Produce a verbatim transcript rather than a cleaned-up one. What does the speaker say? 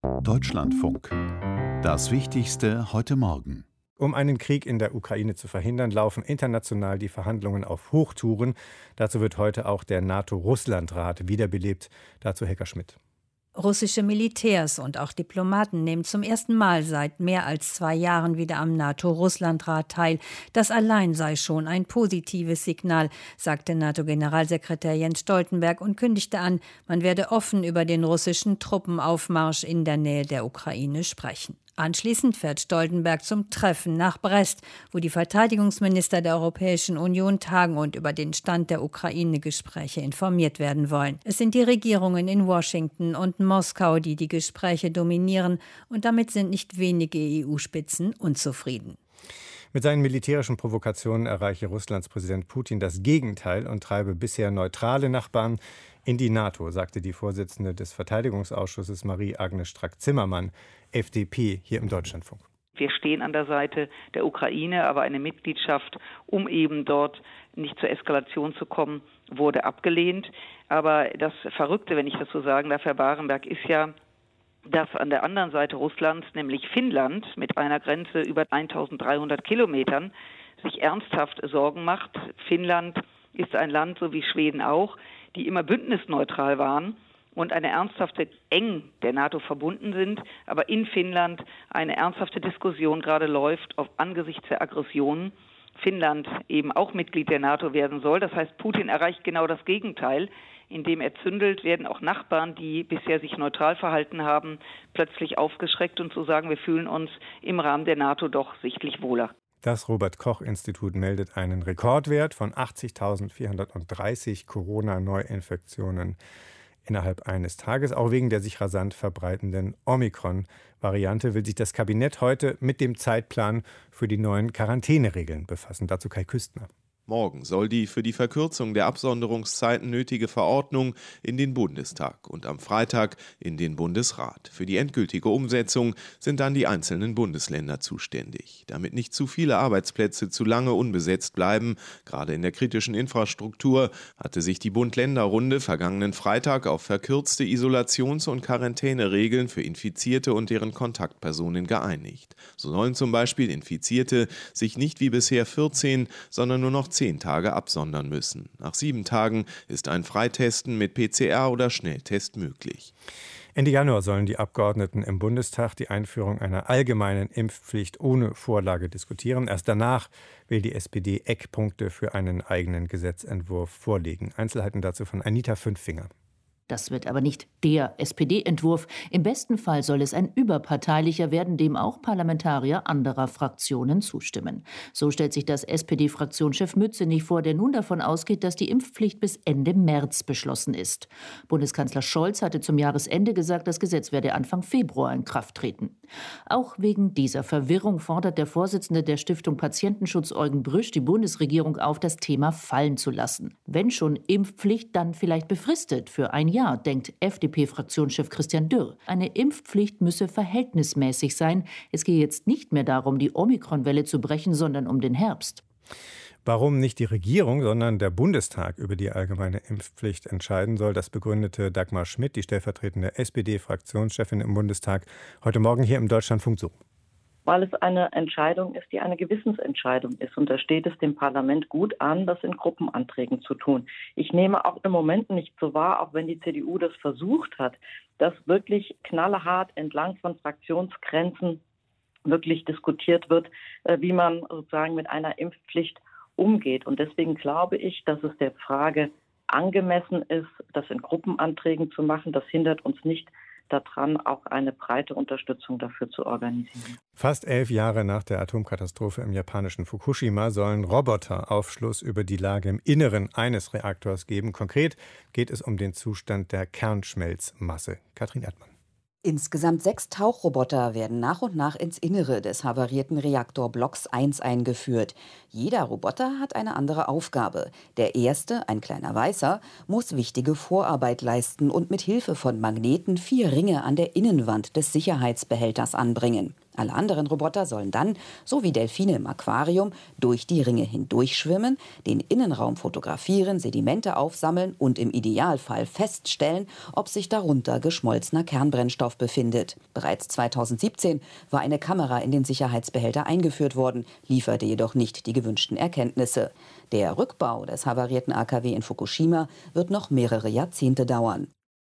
Deutschlandfunk. Das Wichtigste heute Morgen. Um einen Krieg in der Ukraine zu verhindern, laufen international die Verhandlungen auf Hochtouren. Dazu wird heute auch der NATO-Russland-Rat wiederbelebt. Dazu Helga Schmidt. Russische Militärs und auch Diplomaten nehmen zum ersten Mal seit mehr als zwei Jahren wieder am NATO-Russland-Rat teil. Das allein sei schon ein positives Signal, sagte NATO-Generalsekretär Jens Stoltenberg und kündigte an, man werde offen über den russischen Truppenaufmarsch in der Nähe der Ukraine sprechen. Anschließend fährt Stoltenberg zum Treffen nach Brest, wo die Verteidigungsminister der Europäischen Union tagen und über den Stand der Ukraine-Gespräche informiert werden wollen. Es sind die Regierungen in Washington und Moskau, die die Gespräche dominieren, und damit sind nicht wenige E U-Spitzen unzufrieden. Mit seinen militärischen Provokationen erreiche Russlands Präsident Putin das Gegenteil und treibe bisher neutrale Nachbarn in die NATO, sagte die Vorsitzende des Verteidigungsausschusses Marie-Agnes Strack-Zimmermann, F D P, hier im Deutschlandfunk. Wir stehen an der Seite der Ukraine, aber eine Mitgliedschaft, um eben dort nicht zur Eskalation zu kommen, wurde abgelehnt. Aber das Verrückte, wenn ich das so sagen darf, Herr Barenberg, ist ja, dass an der anderen Seite Russlands, nämlich Finnland, mit einer Grenze über eintausenddreihundert Kilometern, sich ernsthaft Sorgen macht. Finnland ist ein Land, so wie Schweden auch, die immer bündnisneutral waren und eine ernsthafte, eng der NATO verbunden sind, aber in Finnland eine ernsthafte Diskussion gerade läuft auf angesichts der Aggressionen. Finnland eben auch Mitglied der NATO werden soll. Das heißt, Putin erreicht genau das Gegenteil. Indem er zündelt, werden auch Nachbarn, die bisher sich neutral verhalten haben, plötzlich aufgeschreckt und zu sagen, wir fühlen uns im Rahmen der NATO doch sichtlich wohler. Das Robert-Koch-Institut meldet einen Rekordwert von achtzigtausendvierhundertdreißig Corona-Neuinfektionen innerhalb eines Tages. Auch wegen der sich rasant verbreitenden Omikron-Variante will sich das Kabinett heute mit dem Zeitplan für die neuen Quarantäneregeln befassen. Dazu Kai Küstner. Morgen soll die für die Verkürzung der Absonderungszeiten nötige Verordnung in den Bundestag und am Freitag in den Bundesrat. Für die endgültige Umsetzung sind dann die einzelnen Bundesländer zuständig. Damit nicht zu viele Arbeitsplätze zu lange unbesetzt bleiben, gerade in der kritischen Infrastruktur, hatte sich die Bund-Länder-Runde vergangenen Freitag auf verkürzte Isolations- und Quarantäneregeln für Infizierte und deren Kontaktpersonen geeinigt. So sollen zum Beispiel Infizierte sich nicht wie bisher vierzehn, sondern nur noch zehn Tage absondern müssen. Nach sieben Tagen ist ein Freitesten mit P C R oder Schnelltest möglich. Ende Januar sollen die Abgeordneten im Bundestag die Einführung einer allgemeinen Impfpflicht ohne Vorlage diskutieren. Erst danach will die S P D Eckpunkte für einen eigenen Gesetzentwurf vorlegen. Einzelheiten dazu von Anita Fünffinger. Das wird aber nicht der S P D-Entwurf. Im besten Fall soll es ein überparteilicher werden, dem auch Parlamentarier anderer Fraktionen zustimmen. So stellt sich das S P D-Fraktionschef Mützenich vor, der nun davon ausgeht, dass die Impfpflicht bis Ende März beschlossen ist. Bundeskanzler Scholz hatte zum Jahresende gesagt, das Gesetz werde Anfang Februar in Kraft treten. Auch wegen dieser Verwirrung fordert der Vorsitzende der Stiftung Patientenschutz Eugen Brüsch die Bundesregierung auf, das Thema fallen zu lassen. Wenn schon Impfpflicht, dann vielleicht befristet für ein Jahr. Ja, denkt F D P-Fraktionschef Christian Dürr. Eine Impfpflicht müsse verhältnismäßig sein. Es gehe jetzt nicht mehr darum, die Omikron-Welle zu brechen, sondern um den Herbst. Warum nicht die Regierung, sondern der Bundestag über die allgemeine Impfpflicht entscheiden soll, das begründete Dagmar Schmidt, die stellvertretende S P D-Fraktionschefin im Bundestag, heute Morgen hier im Deutschlandfunk so. Weil es eine Entscheidung ist, die eine Gewissensentscheidung ist. Und da steht es dem Parlament gut an, das in Gruppenanträgen zu tun. Ich nehme auch im Moment nicht so wahr, auch wenn die C D U das versucht hat, dass wirklich knallhart entlang von Fraktionsgrenzen wirklich diskutiert wird, wie man sozusagen mit einer Impfpflicht umgeht. Und deswegen glaube ich, dass es der Frage angemessen ist, das in Gruppenanträgen zu machen. Das hindert uns nicht daran, auch eine breite Unterstützung dafür zu organisieren. Fast elf Jahre nach der Atomkatastrophe im japanischen Fukushima sollen Roboter Aufschluss über die Lage im Inneren eines Reaktors geben. Konkret geht es um den Zustand der Kernschmelzmasse. Katrin Erdmann. Insgesamt sechs Tauchroboter werden nach und nach ins Innere des havarierten Reaktorblocks eins eingeführt. Jeder Roboter hat eine andere Aufgabe. Der erste, ein kleiner Weißer, muss wichtige Vorarbeit leisten und mit Hilfe von Magneten vier Ringe an der Innenwand des Sicherheitsbehälters anbringen. Alle anderen Roboter sollen dann, so wie Delfine im Aquarium, durch die Ringe hindurchschwimmen, den Innenraum fotografieren, Sedimente aufsammeln und im Idealfall feststellen, ob sich darunter geschmolzener Kernbrennstoff befindet. Bereits zweitausendsiebzehn war eine Kamera in den Sicherheitsbehälter eingeführt worden, lieferte jedoch nicht die gewünschten Erkenntnisse. Der Rückbau des havarierten A K W in Fukushima wird noch mehrere Jahrzehnte dauern.